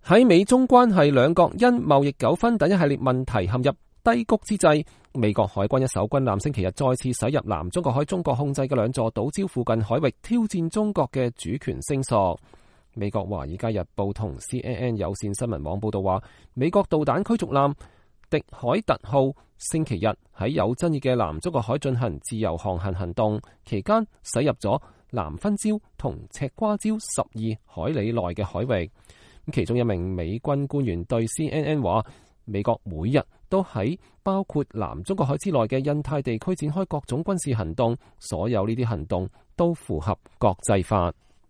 喺美中關係兩國因貿易糾紛等一系列問題陷入低谷之際，美國海軍一艘軍艦星期日再次駛入南中國海中國控制嘅兩座島礁附近海域，挑戰中國嘅主權聲索。美國華爾街日報同 CNN 有線新聞網報道話，美國導彈驅逐艦迪海特號星期日喺有爭議嘅南中國海進行自由航行行動，期間駛入咗南分礁同赤瓜礁12海里內嘅海域。其中一名美軍官員對 CNN 話，美國每日都喺包括南中國海之內嘅印太地區展開各種軍事行動，所有呢啲行動都符合國際法。